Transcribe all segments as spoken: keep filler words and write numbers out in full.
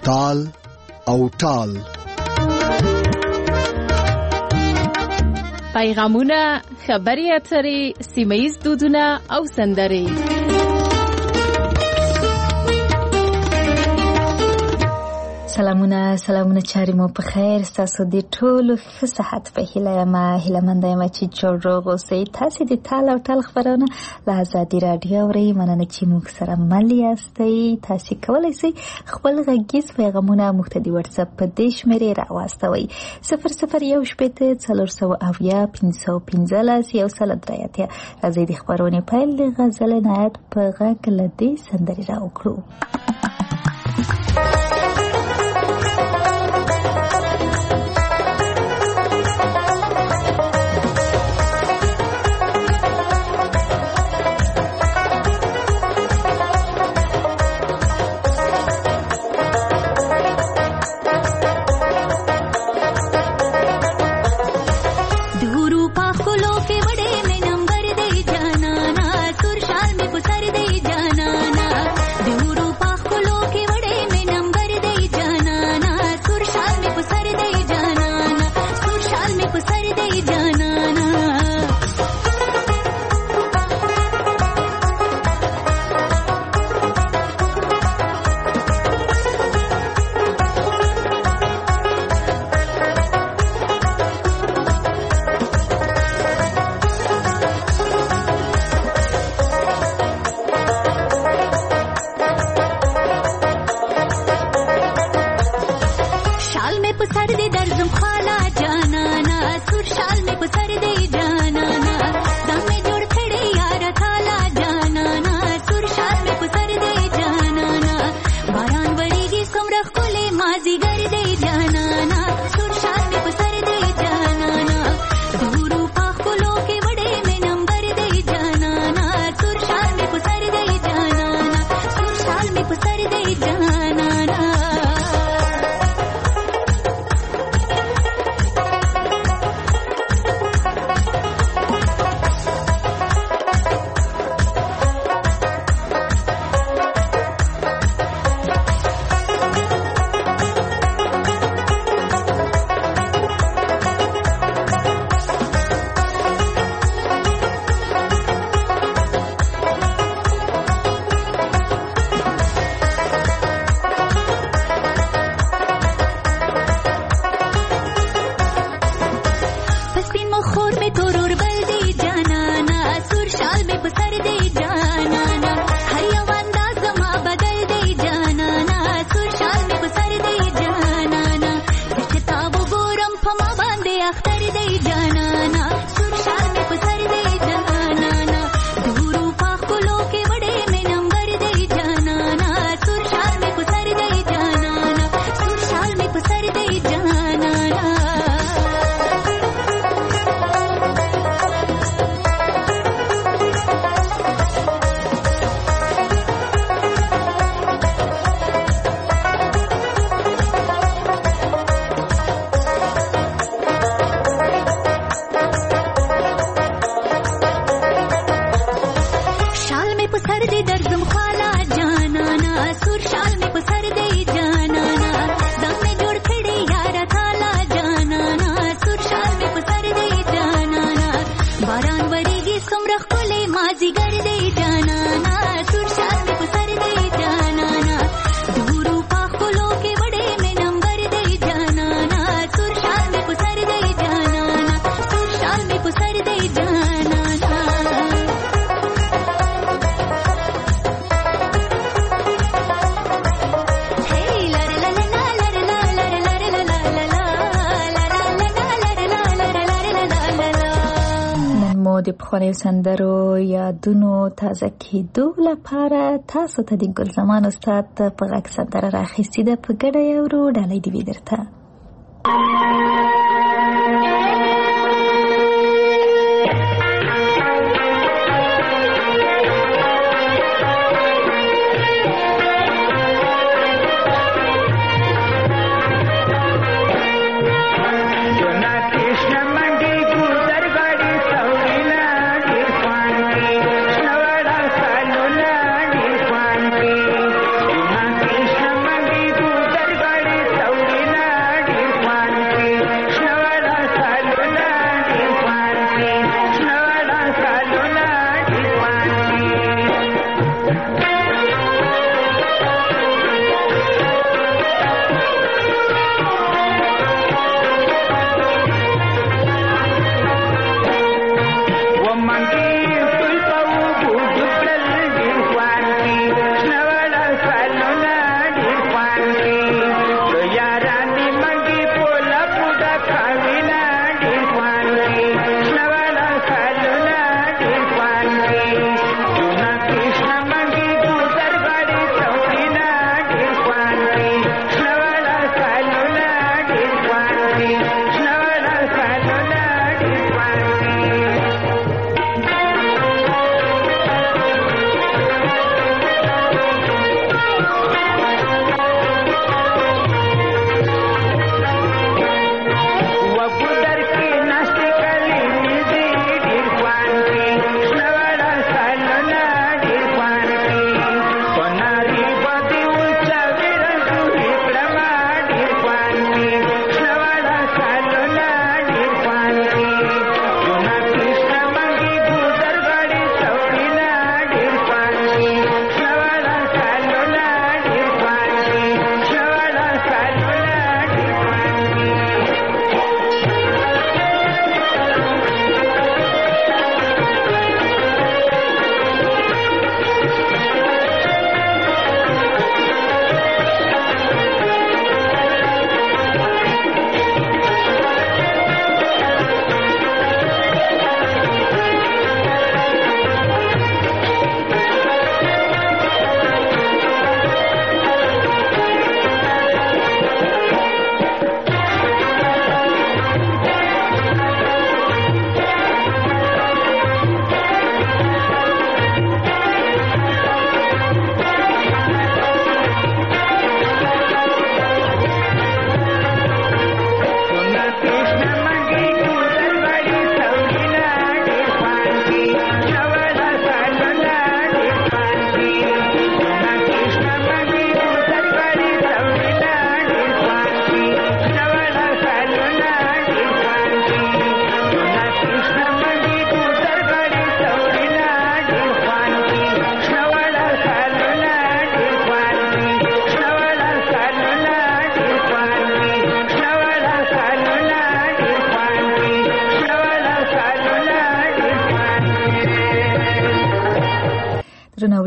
تال او ټال. پیغامونه، خبري اترې، سیمه‌ییز دودونه او سندرې. سلامونه سلامونه چاري مو په خیر. تاسو د ټولو ښه صحت په هیله یم. هیله مند یم چې جوړ روغ اوسئ. تاسو د تال او ټال خبرونه له ازادي راډیو اورئ. مننه چې موږ سره مل یاستئ. تاسو کولی شئ خپل غږیز پیغامونه موږ ته د واتس اپ په دې شمېرې راواستوئ: صفر صفر یو شپېته څلور سوه اویا پنځه سوه پنځلس یو سل درې اتیا. راځئ د خبرونې پیل د غزل نایت په غږ له دې سندرې راوکړو. د پخوانیو سندرو یادونو تازه کېدو لپاره تاسو ته د ګل زمان استاد په غږ سندره راخیستې ده. په ګډه یې اورو. ډالۍ دې وي درته. Dar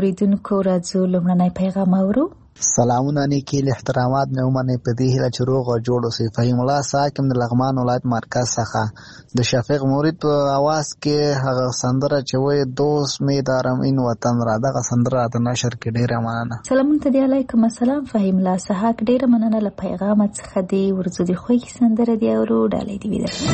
اوریدونکو راځو لومړنی پیغام اورو. سلامونه نیکی احترامات مې ومنئ په دې هیله چې روغ او جوړ اوسئ. فهیم الله ساکم د لغمان ولایت مرکز څخه د شفیق مرید په اواز کې هغه سندره چې وایي دوست مې دارم این وطن را، دغه سندره د نشر کې ډېره مننه. سلامونه ته دی، علیکم السلام. فهیم الله ساک ډېره مننه له پیغامه څخه دی. ورځو د خوږې سندره دی اورو، ډالۍ دې وي درته.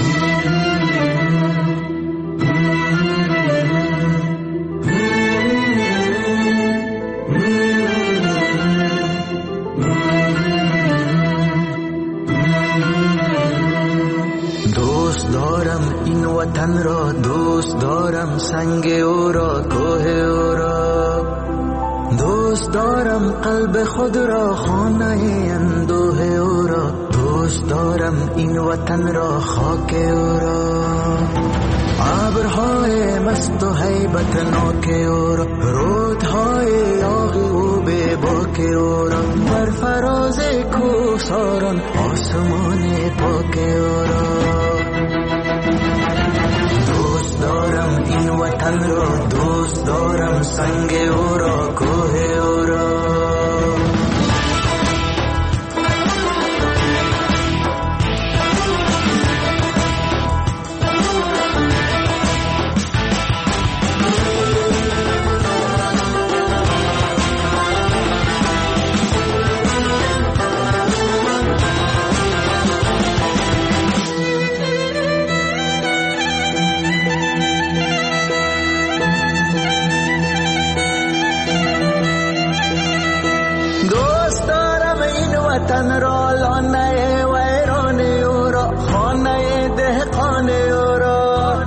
وطن را دوست دارم، سنگ او را کوه او را دوست دارم، قلب خود را خانه اندوه او را دوست دارم، این وطن را خاک او را ابرهای مست و هیبتناک او را رودهای یاغی و بے باک او را بر فراز کوهساران آسمان پاک او را دوست دارم، این وطن را دوست دارم، سنگ او را کوه او را وطن را لانه ویران او را خانه دهقان او را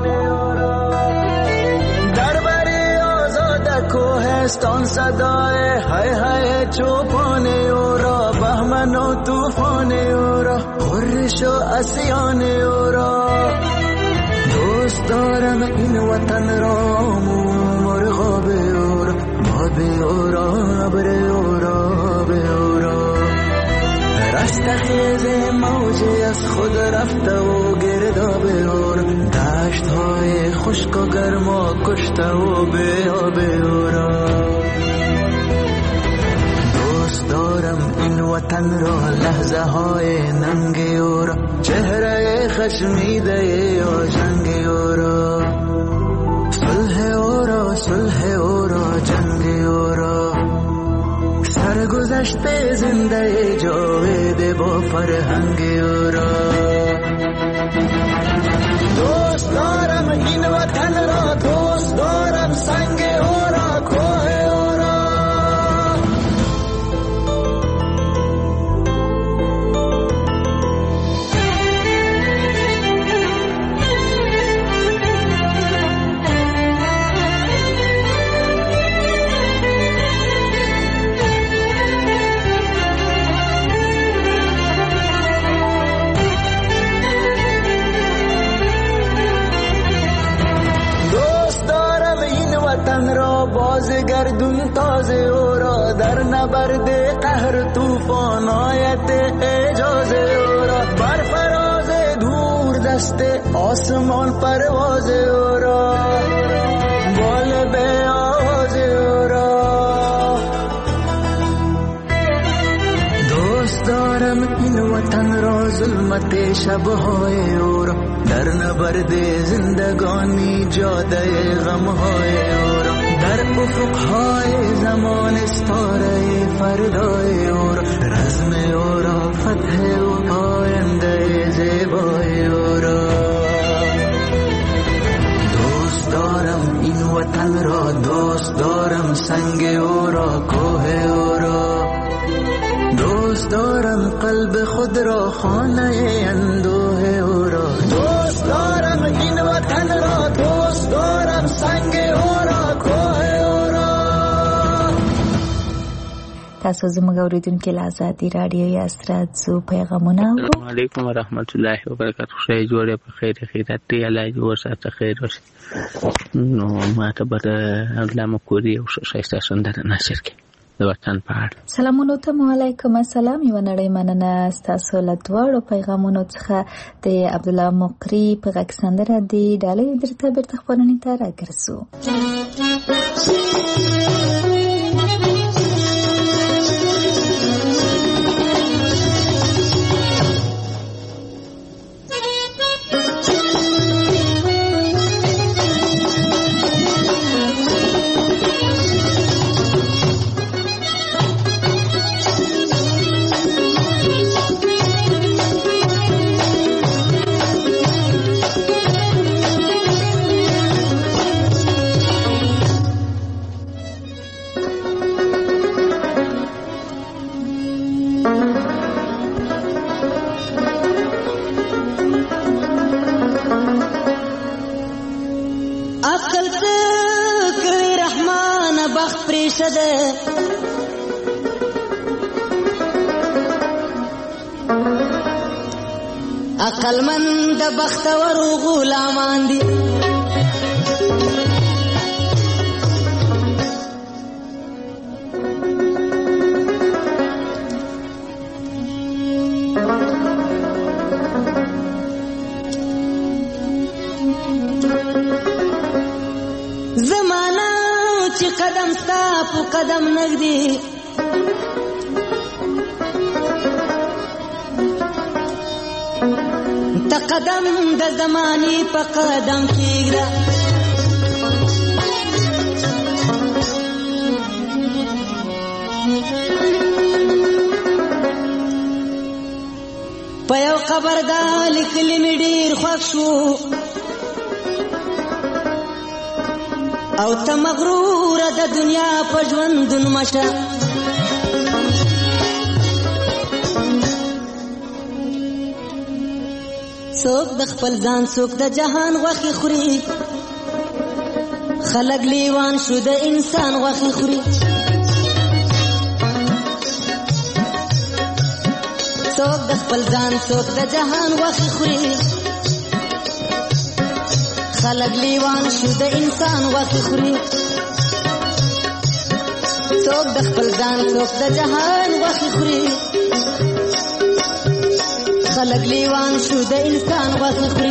در بری آزاد کوهستان صدای های های چوپان او را بهمن و طوفان او را خورش و اسیان او را دوست دارم، این وطن را مرغاب او را باب او را ابر او را به او را رستخیز موجی از خود رفته و گرداب اور دشت های خشک و گرما کشته و به آب اورا دوست دارم، این وطن را لحظه های ننگ اورا چهره خشمیده یا جنگ اورا صلح اورا صلح اورا جنگ اورا سرگذشته زنده جاوید با فرهنگ او را دوست دارم، این وطن را دوست دارم، سنگ او را کوه او را وطن را بازگردون تازه او را در نبرد قهر طوفان آیت اجازه او را بر فراز دور دست آسمان پرواز او را بال به آواز او را دوست دارم، این وطن را ظلمت شبهای او را در نبرد زندگانی جاده غمهای او را در افقهای زمان استاره فردای او را رزم او را فتح و آینده زیبای او را دوست دارم، این وطن را دوست دارم، سنگ او را کوه او را دوست دارم، قلب خود را خانه اندوه او را دوست دارم، این وطن را دوست دارم، سنگ او را کوه او را. تاسو زموږ اوریدونکو له ازادي راډیو یاست، راځو پیغامونه اورو. السلام علیکم ورحمت الله وبرکاته. خدای جوړه په خیر خیرات دی، الله دې ورسره خیر وشي. نو ما ته به الله مکوري او شایسته سندره نشر کړي د وطن په اړه. سلامونه ته، وعلیکم السلام. یو نړۍ مننه ستاسو له دواړو پیغامونو څخه. د عبدالله مقری په غږ سندره دی، ډالۍ درته بیرته خپرونې ته راګرځو. عقلمند بختور غلامان دي زمانہ چې قدم ستا په قدم نږدې ته قدم د زمانې په قدم کېږده په یو قبر دا لیکلي مې ډېر خوښ شو او ته مغروره د دنیا په ژوندون مشه څوک د خپل ځان څوک د جهان غوښې خوري خلک لیوان شو د انسان غوښې خوري څوک د خپل ځان څوک د جهان غوښې خوري خلق لیوان شو د انسان غوښې خوري څوک د خپل ځان څوک د جهان غوښې خوري خلق لیوان شو د انسان غوښې خوري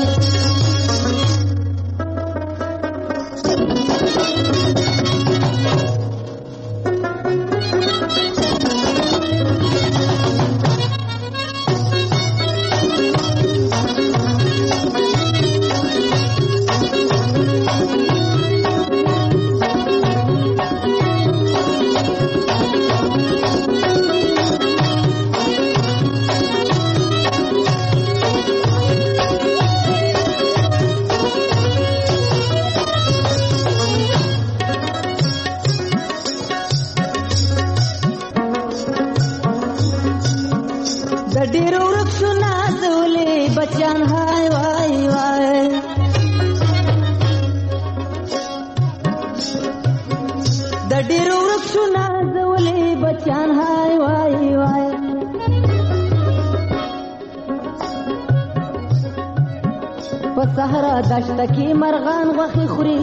صحرا دشت کی مرغان غوښې خوري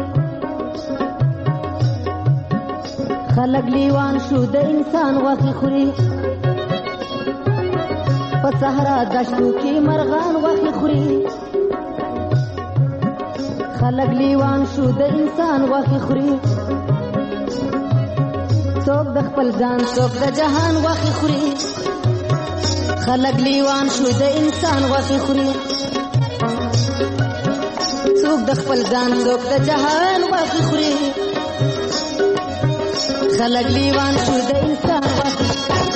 خلق لیوان شو د انسان غوښې خوري په صحرا دشتو کې مرغان غوښې خوري خلق لیوان شو د انسان غوښې خوري څوک د خپل ځان څوک د جهان غوښې خوري خلق لیوان شو د انسان غوښې خوري څوک د خپل ځان څوک د جهان غوښې خوري خلق لیوان شو د انسان غوښې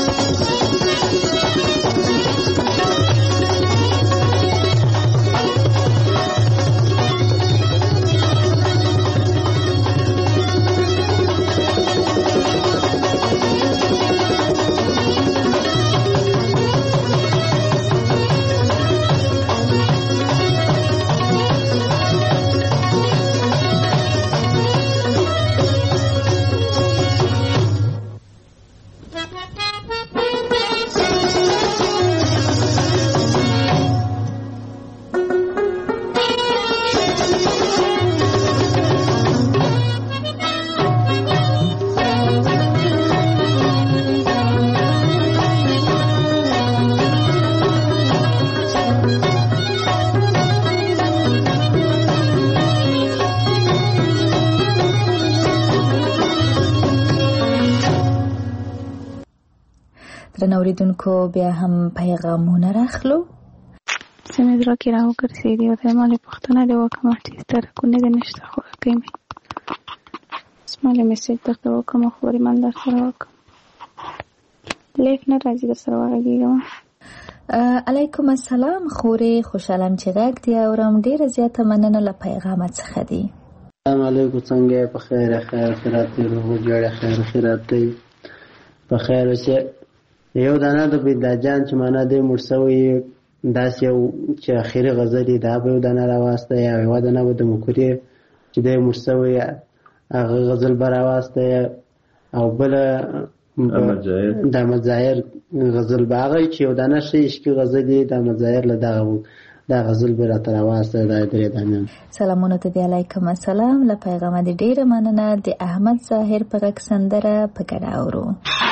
نوریدونکو بیا هم پیغامونه راخلو سمې زړه کې راوګرځېدې او د مالې پوښتنه دې وکړم چې سترګونه دې نشته خوږې مې اسمالې میسج درته وکړم خو ریمال در سره وکړم لیک نه راځي در سره وغږېږم علیکم السلام خورې خوشحالم چې غږ دې اورم ډېره زیاته مننه له پیغامه څخه دي السلام علیکم څنګه په خیر خیر خیرات دې روغ جوړه خیر خیرات دې په خیر اوسې یو دانه د بيداجان چې معنا دې مرسوي داس یو چې اخیری غزل دا به یو دانه راواسته یا یو دانه به د مکوري چې دې مرسوي هغه غزل براواسته او بل د احمد ظاهر غزل باغی چې یو دانه شي عشقي غزل د احمد ظاهر له دغه دا غزل به راته راواسته د درې دانه. سلامونه ته دی، علیکم السلام. له پیغام دې ډیره مننه. د احمد ظاهر په غږ سندره په ګډه اورو.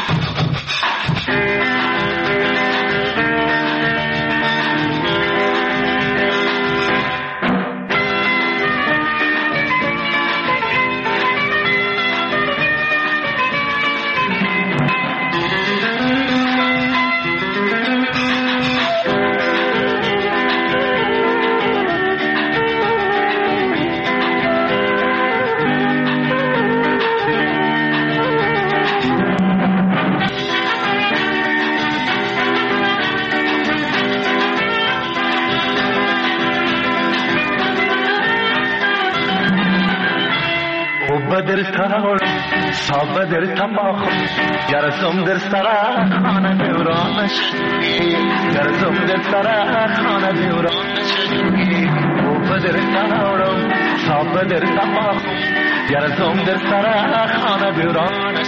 بدر تاور صاب بدر تماخ یارسم در سرا خانه دورانش یارسم در سرا خانه دورانش او بدر تاور صاب بدر تماخ یارسم در سرا خانه دورانش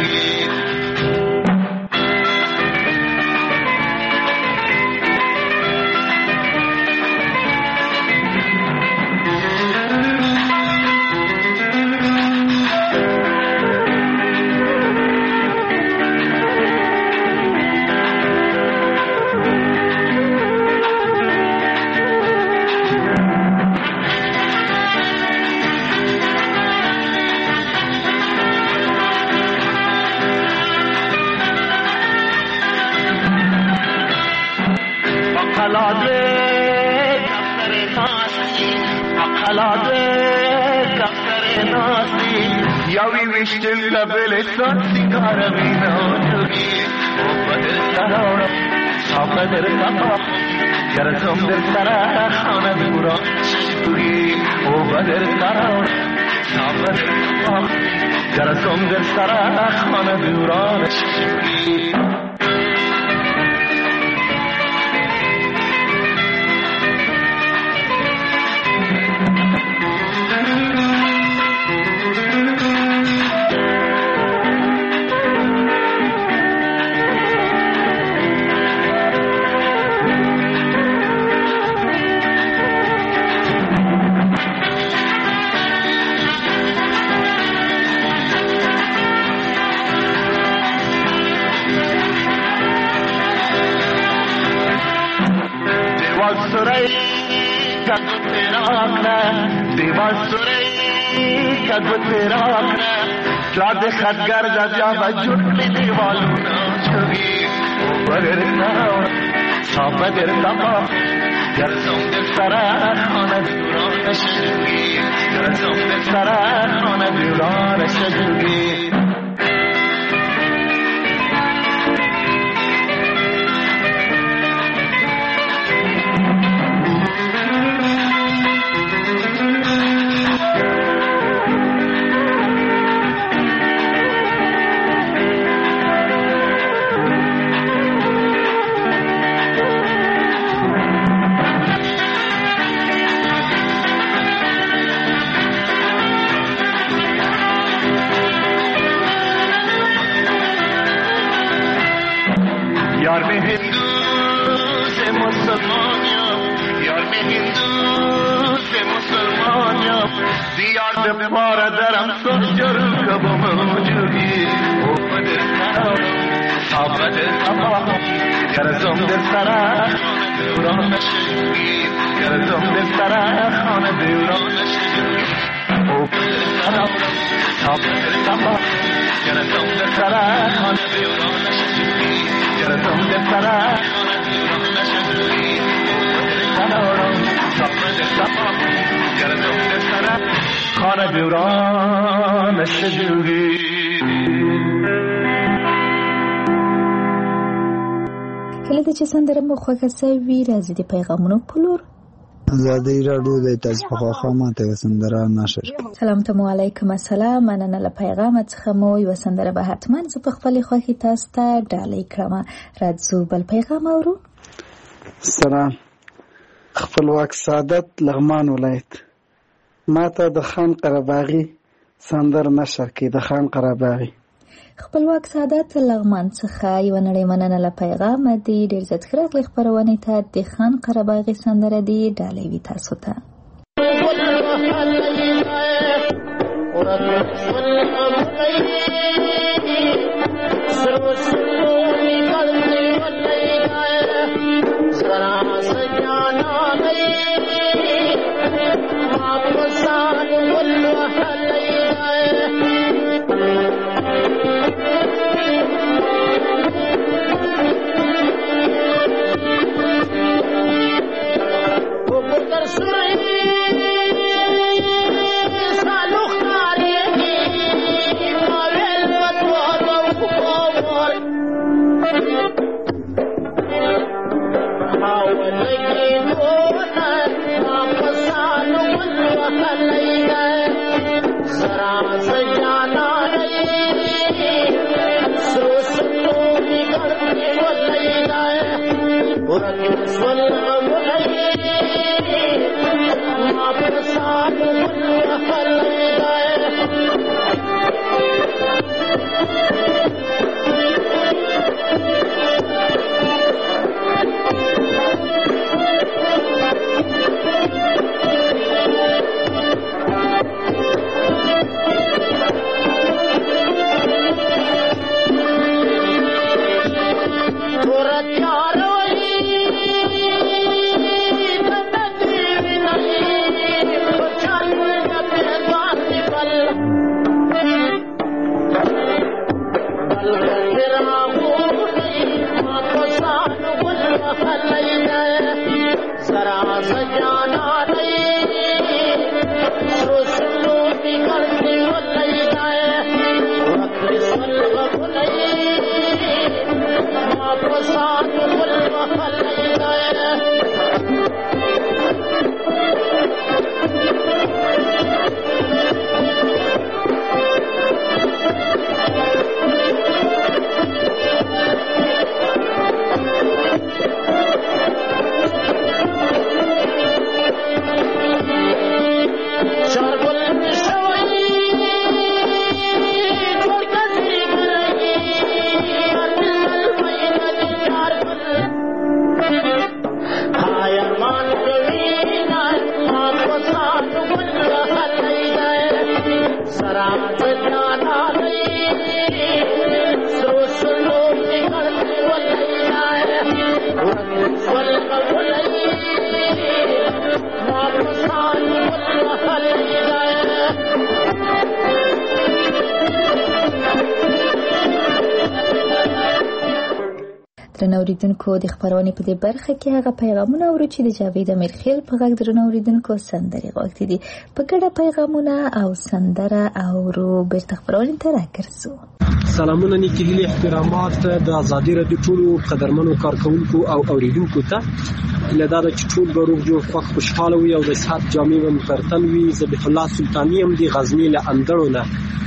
खदगर जा जुटने दीवालू ना छुगी बदर तावर सब बदर तमा गरसों दे सरा खाना दीवाना छुगी गरसों दे सरा खाना दीवाना छुगी کله د چې سندره مو خوښه سوي راځي د پیغامونو په لور. ازادي راډیو د تاسو په خواخامه ته سندره نشر. سلام ته علیکم السلام. مننه له پیغام څخه مو یو سندره به حتما زه په خپل خوښي تاسو ته ډالۍ کړم. راځو بل پیغام اورو. سلام. خپلواک سعادت لغمان ولایت. ما ته د خان قرباغي سندر نشر کې د خان قرباغي خپلواک سعادت لغمان څخه یو نړۍ مننه له پیغام دی. ډیر زیات ښه راغلی خپرونې ته. د خان قرهباغي سندره دی ډالۍ وي تاسو ته. اوریدونکو د خبرونه په دې برخه کې هغه پیغامونه اورو چې د جاوید امیرخیل په غږ درنو اوریدونکو سندري غوښتي دي. په ګډه پیغامونه او سندره اورو بیرته خبرونه ته راګرځو. سلامونه نیکی هیلې احترامات د ازادي رادیو ټولو قدرمنو کارکونکو او اوریدونکو ته. لدا د ټول غروب جوړ خوښ خوشاله وي او د صحت جامع منترتن وي. ذبیح الله سلطانی هم دی غزنی له اندړونه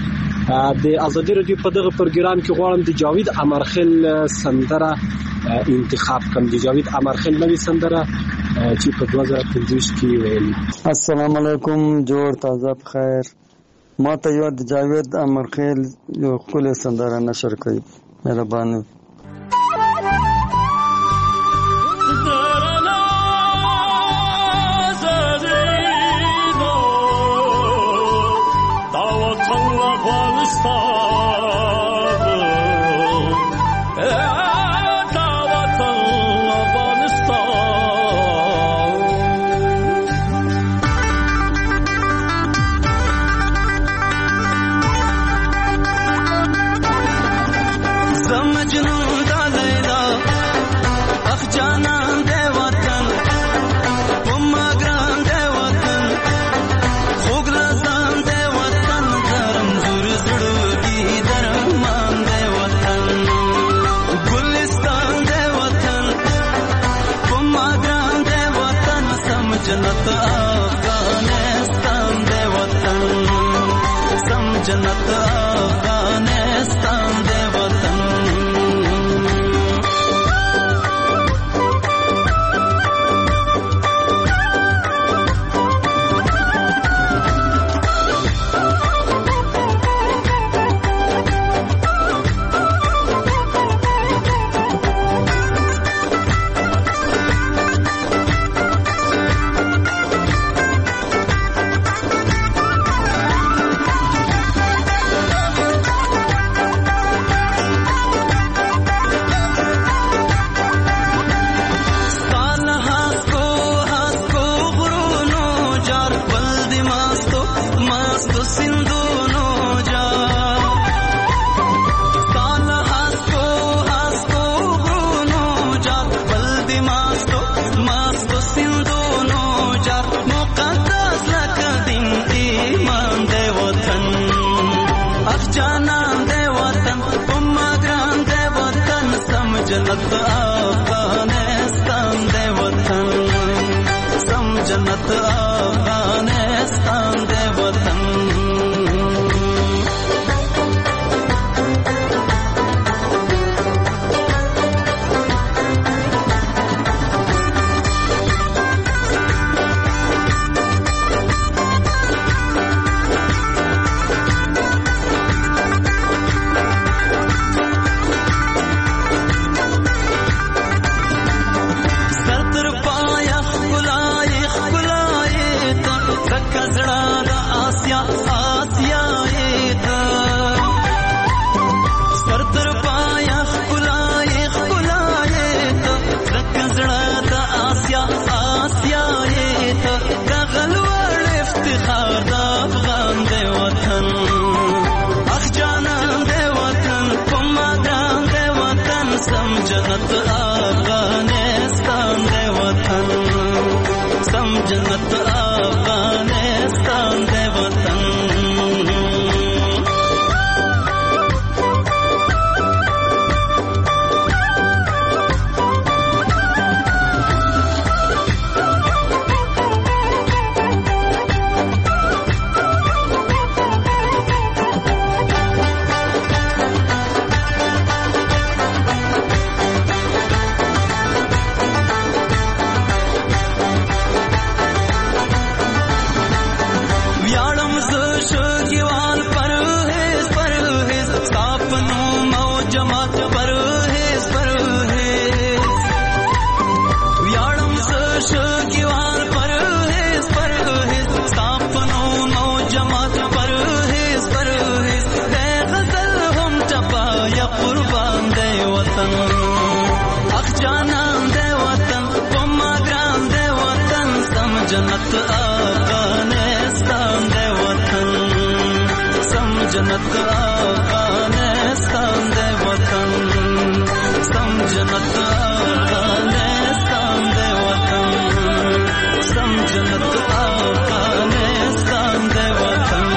د ازادي رادیو په دغه پروګرام کې غواړم د جاوید امرخیل سندره انتخاب کوم. د جاوید امرخیل نوې سندره چې په دوه زره پنځه کې ویل. السلام علیکم، جوړ تازه بخیر. ما ته یو د جاوید امرخیل یو خپل سندره نشر کړئ، مهرباني. جنت افغانستان دے وطن سم جنت افغانستان دے وطن جنت افغانستان دے وطن سم جنت افغانستان دے وطن جنت افغانستان دے وطن سم جنت افغانستان دے وطن سم جنت افغانستان دے وطن سم جنت افغانستان دے وطن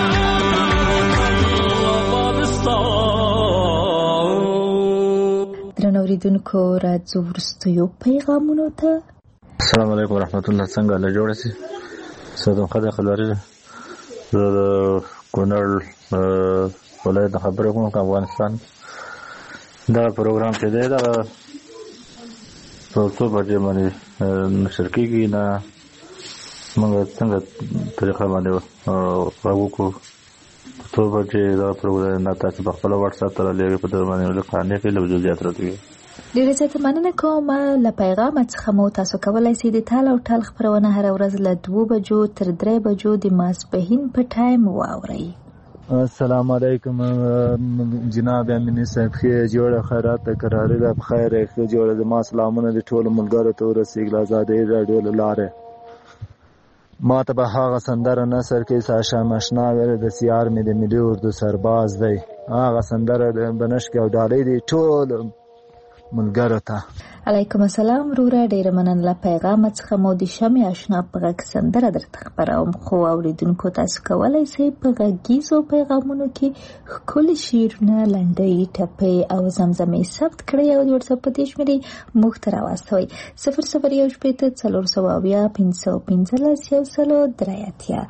درنو اوریدونکو راځو وروستیو پیغامونو ته. السلام علیکم ورحمت الله. څنګه له جوړه سي ساده خدای خلاري زه د کونړ ولایت خبرې کوم افغانستان دا پروګرام چې دی دا په څو بجې باندې نشر کېږي نه موږ څنګه طریقه باندې راغو کو څو بجې دا پروګرام نه تاسو په خپل واتس اپ ته لېږي په دې باندې له قانې کې له وجودیات راځي. ډیره زیاته مننه کوم. له پیغام څخه مو تاسو کولای شئ د تال او ټال خبرونه هر ورځ له دوه بجو تر درې بجو د ماسپښین په ټایم واورئ. السلام علیکم جناب امین صاحب، خیر جوړه خیرات قرار ده بخیر خیر جوړه د ما سلامونه د ټولو ملګرو ته ورسیږي. آزادۍ راډیو لاره ما ته به هغه سندره نثر کې ساشا مشنا ویل د سیار مې د ملي اردو سرباز دی. هغه سندره د بنشک او ډالۍ دی ټول ملګرو ته. علیکم السلام وروره، ډیره مننه. له پیغام څخه مو د شمع اشنا په غږ سندره درته خبروم، خو اوریدونکو تاسو کولی شئ په غږیزو پیغامونو کې ښکلي شعرونه، لنډۍ، ټپې او زمزمې ثبت کړئ او د وټساپ په دې شمېرې موږ ته راواستوئ. صفر صفر یو شپېته څلور سوه اویا پنځه سوه پنځلس یو سلو درې اتیا.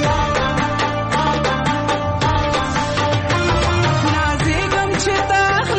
نازیګم چې تا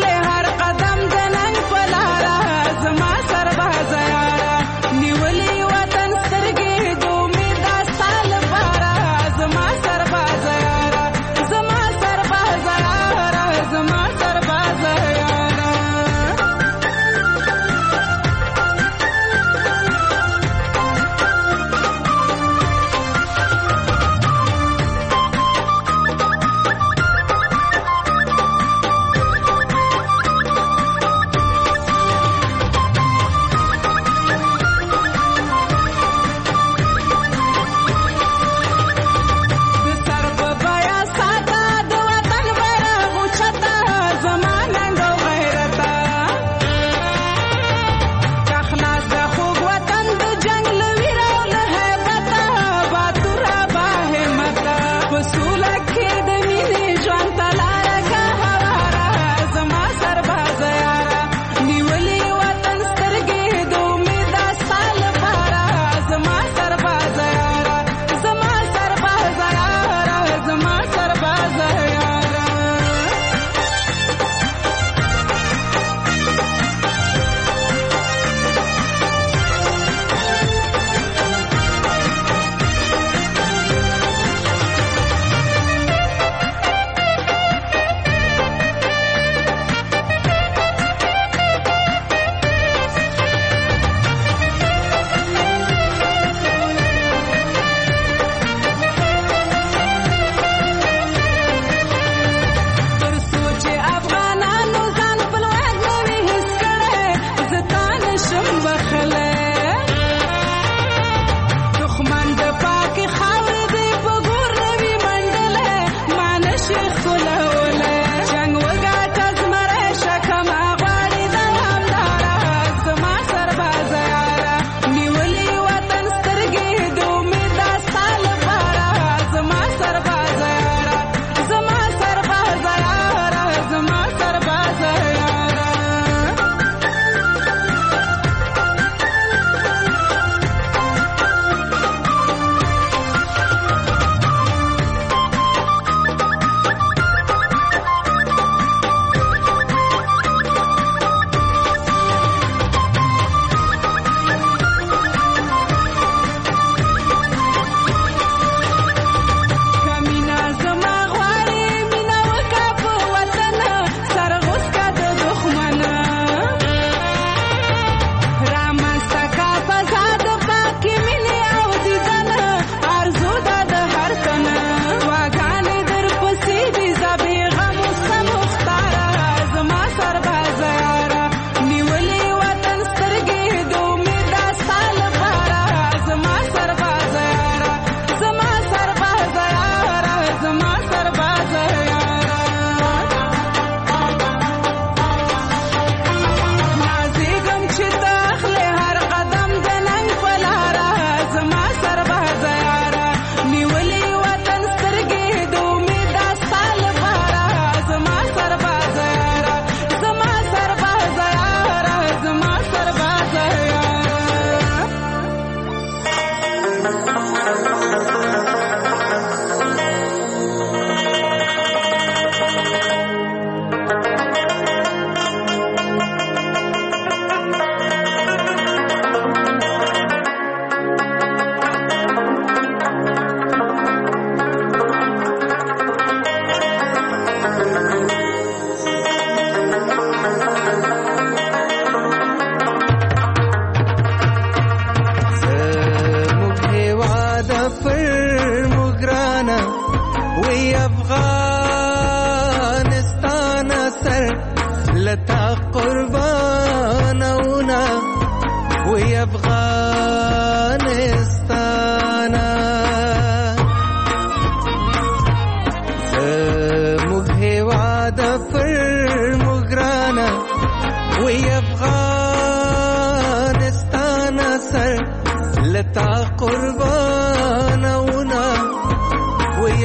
دلتا قربانونا وی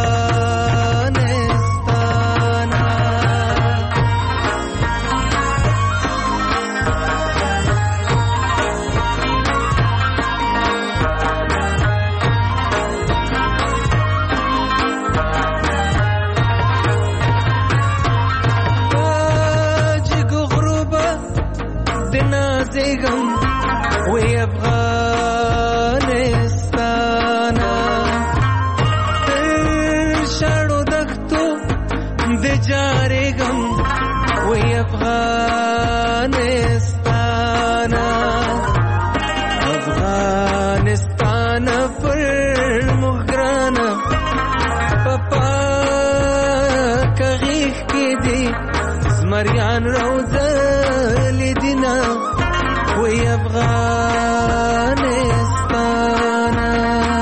افغانستانا تاجگ غروبا دنازیگم وی افغانستانا تر شاڑو دختو دے جاریگم وی افغانستانا افغانستانا پر مغرانا پپا کغیخ کی دی زمریان روزل دینا وی افغانستانا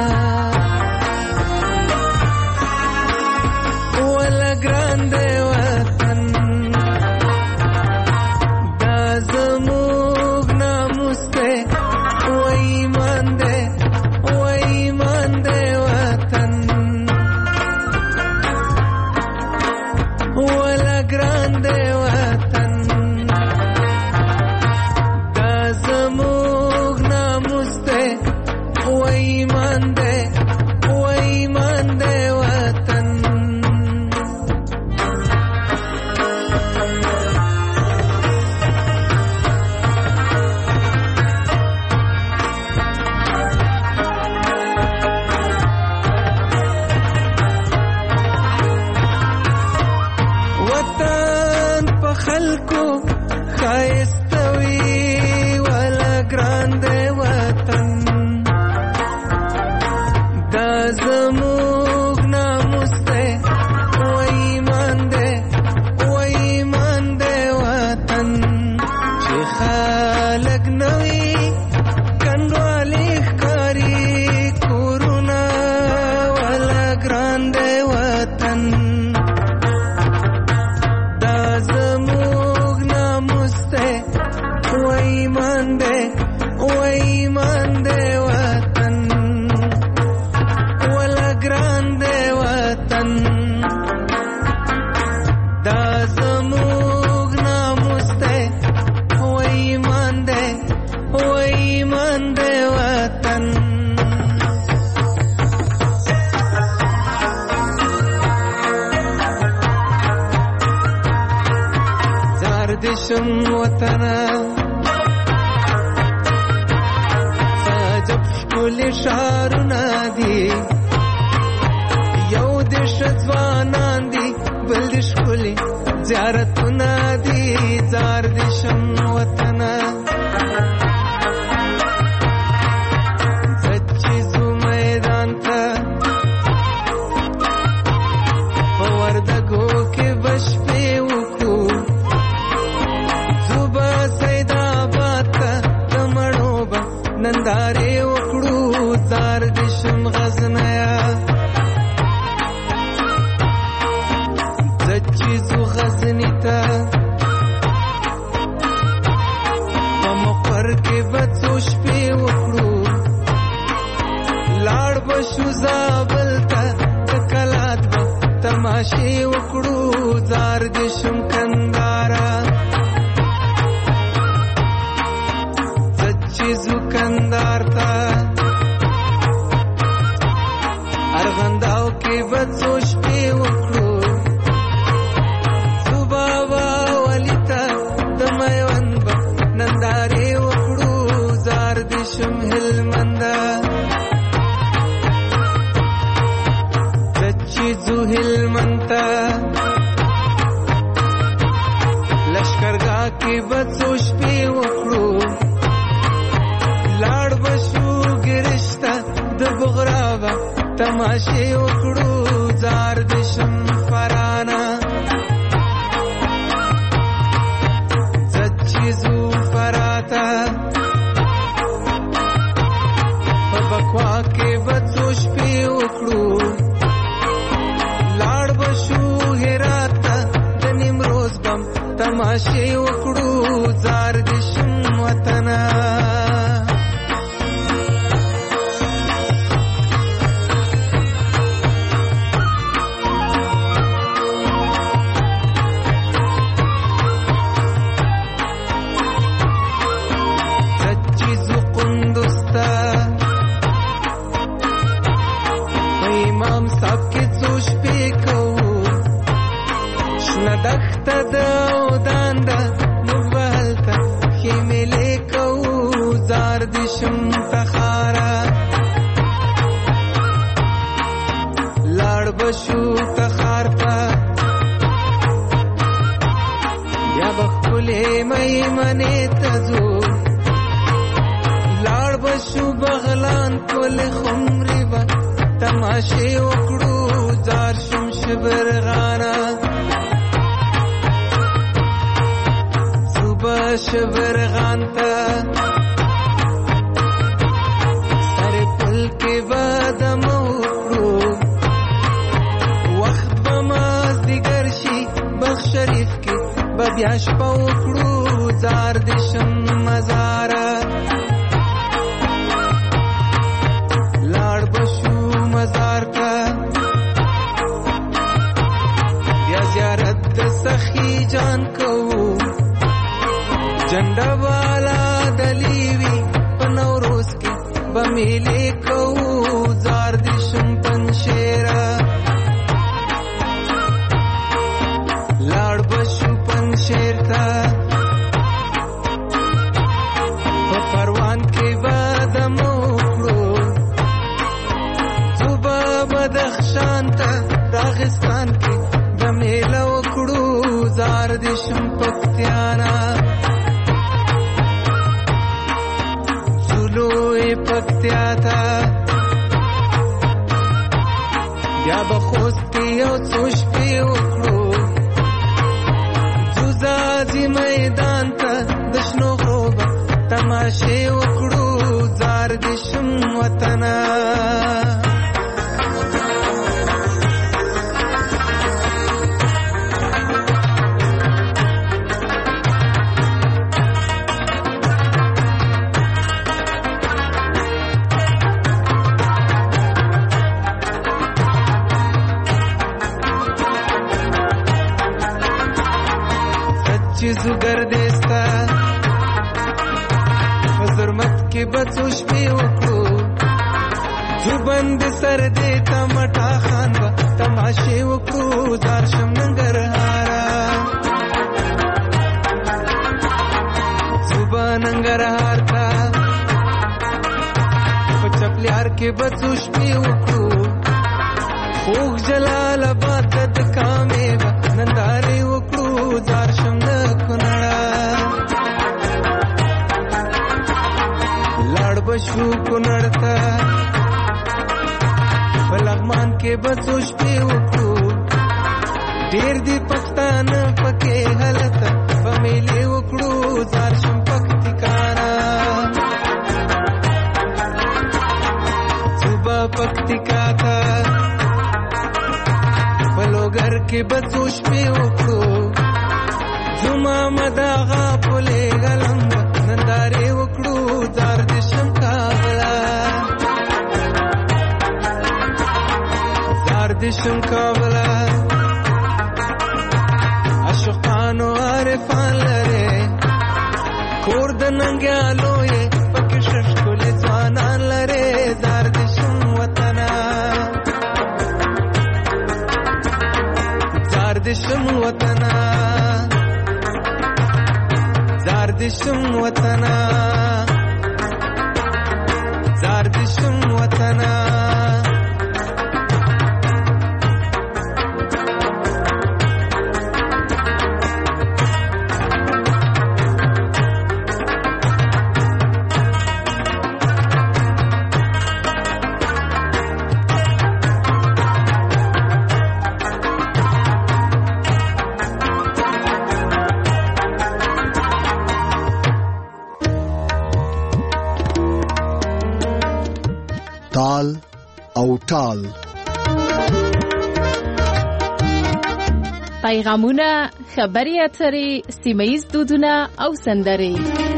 ولا گرانده وطن دا زموگ ناموسته و ایمان ده و ایمان ده وطن ولا گرانده وطن دا زموگ ناموسته و ایمان ده و ایمان ده وطن وطن په خلکو ښایستوي ولا ګران دی وطن دا زموږ ناموس دی و ایمان دی و ایمان دی وطن چې خلک نه وي کنډوالې ښکاري کورونه ولا ګران دی وطن دا زموږ ناموس دی و ایمان دی و ایمان دی وطن ولا ګران دی وطن دا زموږ ناموس دی و ایمان دی و ایمان دی وطن زار دشم وطنا ساجب شکل شارنا دی یو دش ځوانان دی بل دش کلی زیارتنا دی زار دشم وطنا زچیزو میدان تا وردگو کې بشپې وکړو زوبا سیداباد ته د مړو به نندارې وکړو زار دشم غزنیا زچیزو غزنی ته په مقر کې به څو شپې وکړو لاړ به شو زابل ته د کلات به تماشې وکړو زار دشم کندارا زچیزو کندار تا ارغنداو کې به څو شپې وکړو صبابا ولی ته د میوند به نندارې وکړو زار دشم هلمنده زچیزو هلمنده لشکرګاه کې به څو شپې وکړو لاړ به شو ګرشته د بغرا به تماشې وکړو زار دشم فرانا زچیزو فراتا په بکوا کې به څو شپې وکړو لاړ به شو هرات ته د نیمروز بم تماشې وکړو زار دشم وطنا بغلان کول خمري با تماشې وکړو زار شم شبرغانا صبح شبرغان ته سر پل کې بادم وکړو وخت بماز دیگر شي بخ شریف کې بیا شپه وکړو زار دې شم مزاره لاړ بشو مزار ته بیا زیارت د سخی جان کوو جنډه والا دلیوي په نوروز کې بمیلې کوو زار دې شم پنشیره لاړ بشو پنشیر ته په پروان کې بادم وکړو صوبه بدخشان ته راغستان کې د میله وکړو زار دې شم پکتیانا سولوی پکتیا ته بیا به خوست کې یو څو شپې وکړو زوزازي میدان ته د شنو غروب تماشې وکړو زار دې شم وطنه چیزو گردستا حضرمت کے بچو شپی وکړو جو بند سر دے تمٹا خان با تماشے وکړو زار شم ننګرهارا صبح ننګرهار تا په چپلیار کې بچو شپی وکړو خوږ جلال آباد د کامې با نندارې وکړو زار شم بشو کنړ ته په لغمان کې بچو شپې وکړو ډېر دي پښتانه پکې هلته په میلې وکړو زار شم پکتیکانا صوبه پکتیکا ته په لوګر کې بچو شپې وکړو زما مداغه پلې غلم نندارې وکړو زار دې شم کابلا زار دې شم کابلا عاشقانو عارفان لره کور د ننګیالو یې پکې ښکلي ځوانان لره زار دې شم وطنه زار دې شم وطنه زار دې شم وطنه زار دې شم وطنه تال او ټال پیغامونه، خبري اترې، سیمه‌ییز دودونه او سندرې.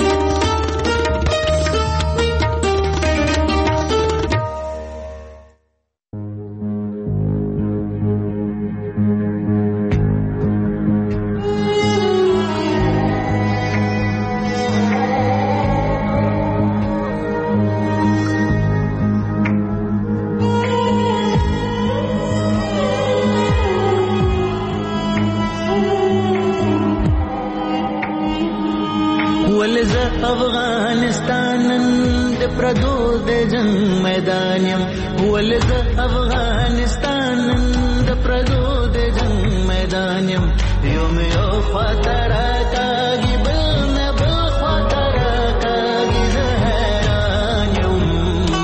افغانستان د پردو د جنگ میدان يم ولز افغانستان د پردو د جنگ میدان يم یوم یو خطر کاږي بل نه بل خطر کاږي زهران يم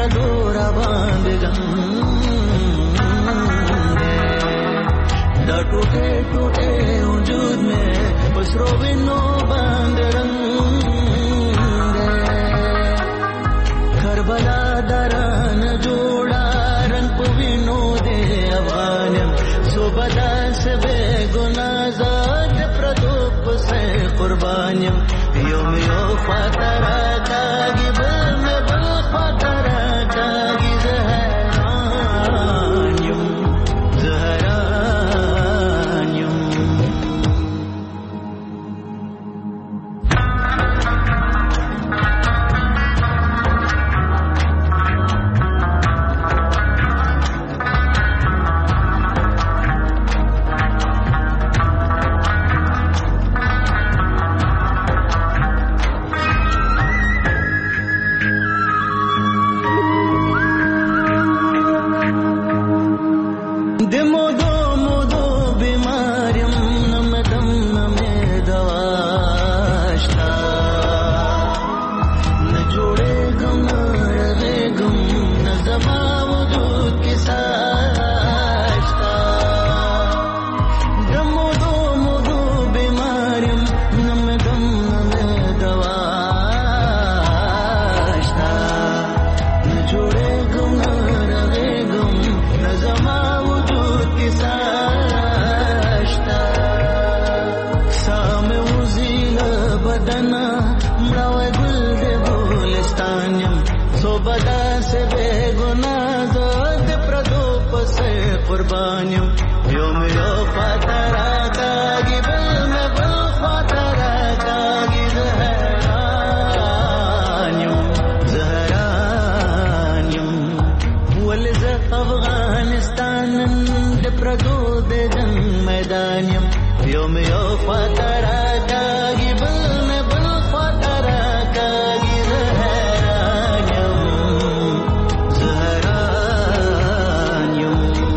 پردور باندې دا ټوټه ټوټه وجود میں بسرو وینو باندې رنگ کربلا دران جوړا رنگ پوینو دے افغانم صوبدا سے بے گناہ زاد پردوپ سے قربانیم یوم یو فاترہ کاگی بل میں بل فاترہ کاگی زہرانیم زہرانیم قربانیم یوم یو فاترہ کاگی بل میں بل فاترہ کاگی زہرانیم زہرانیم ولز افغانستان د پردو د جنگ میدانیم یوم یو فاترہ کاگی بل میں بل فاترہ کاگی زہرانیم زہرانیم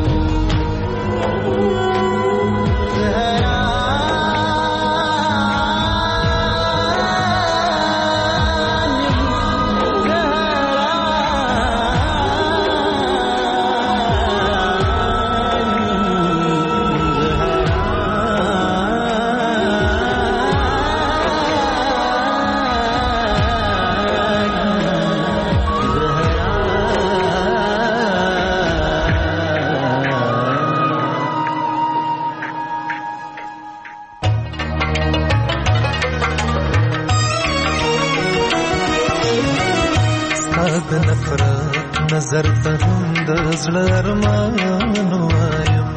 نظر ته هم د زړه ارمان وایم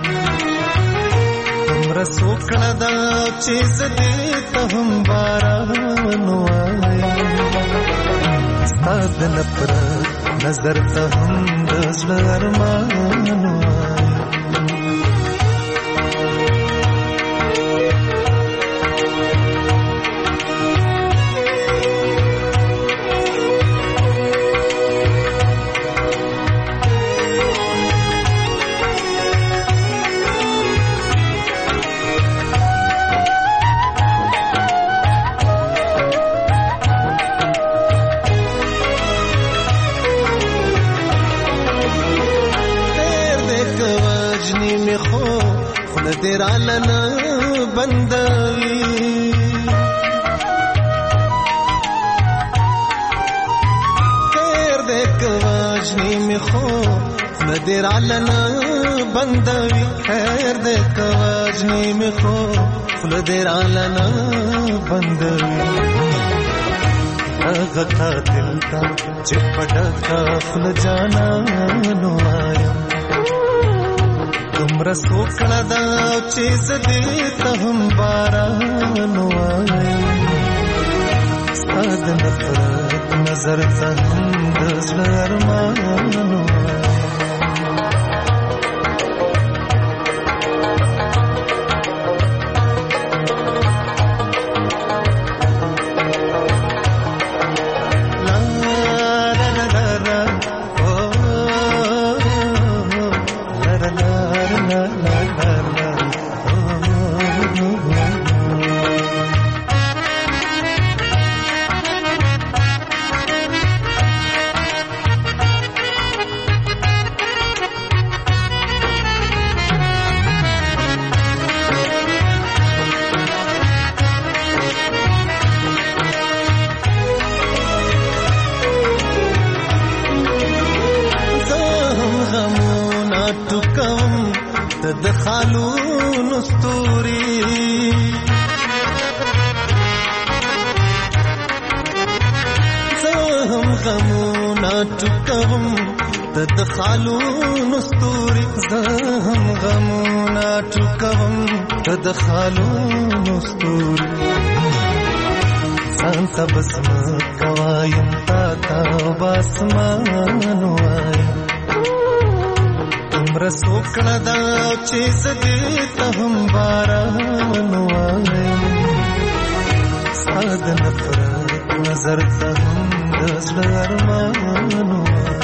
عمر سوکړه دا چې زدې ته هم باران وایم ستا د نفرت نظر ته هم د زړه ارمان وایم دیرالنا بندوی خیر دیکھ واجنی میں خو دیرالنا بندوی خیر دیکھ واجنی میں خو دیرالنا بندوی غتا دل کا چپڑا کا فل جانا نوایا تمرا سوکړه دا چې زدې ته هم باران وایم ستا د نفرت نظر ته هم د زړه ارمان وایم د خالونو ستوري زه هم غمونه ټکوم د خالونو ستوري زه هم غمونه ټکوم د خالونو ستوري ځان ته بس مه کوایم تا ته باسمان وایم دومره سوکړه ده چې زه دې ته هم باران وایم ستا د نفرت نظر ته هم د زړه ارمان وایم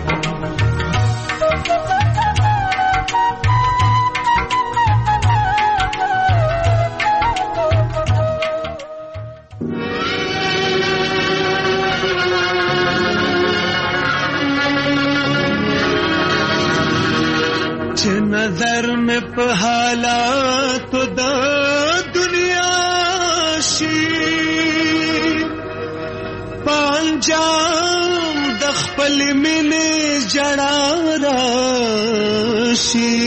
नजर में पहालात दा दुनिया शी पांजाम दखपल मिने जड़ा राशी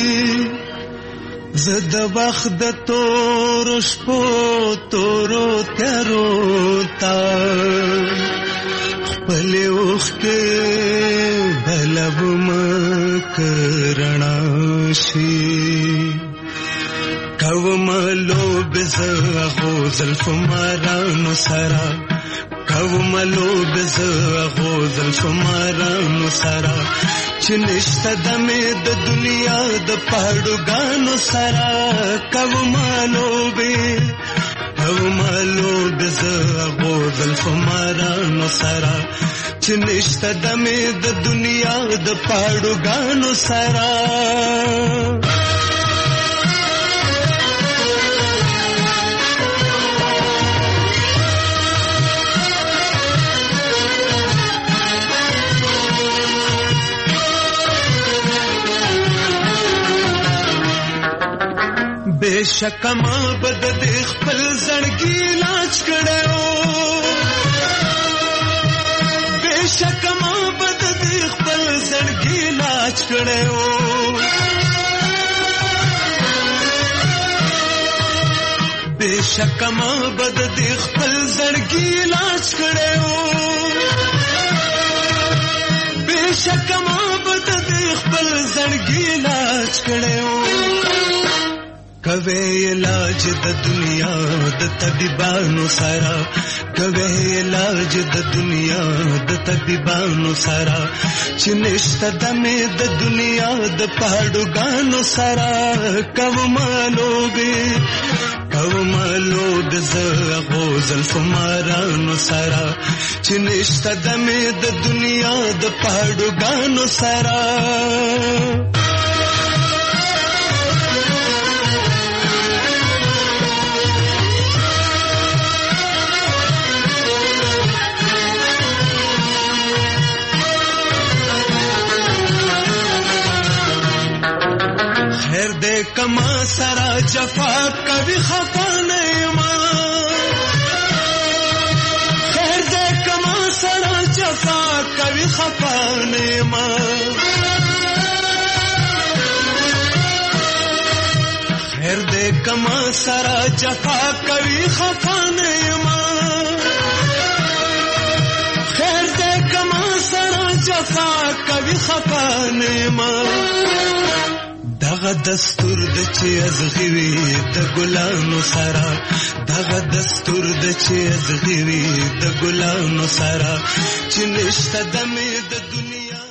زد وخت تور شپو تورو تیرو تا خپل اوخ کې بلب مکرنا شي کوملو بزغو زلف مارانو سرا کوملو بزغو زلف مارانو سرا چنشتا دمه د دنیا د پاړو غانو سرا کوملو به کوملو بزغو زلف مارانو سرا چنشتا دمه د دنیا د پاړو غانو سرا बेशक मां बद दे खपल जड़गी लाज कड़ो बेशक मां बद दे खपल जड़गी लाज कड़ो बेशक मां बद दे खपल जड़गी लाज कड़ो बेशक मां बद दे खपल जड़गी लाज कड़ो कवे इलाज द दुनिया द तबीबानो सारा कवे इलाज द दुनिया द तबीबानो सारा चिनिष्ट दमे द दुनिया द पहाड़ो गानो सारा कव मालोगे कव मालोग ज़गो ज़ल्फ मारानो सारा चिनिष्ट दमे द दुनिया द पहाड़ो गानो सारा दे कमा सारा जफा कभी खफा नहीं मां खैर दे कमा सारा जफा कभी खफा नहीं मां खैर दे कमा सारा जफा कभी खफा नहीं मां खैर दे कमा सारा जफा कभी खफा नहीं मां دغه دستور د چې ازغوي د ګلانو سره دغه دستور د چې ازغوي د ګلانو سره چې نشته د مې د دنیا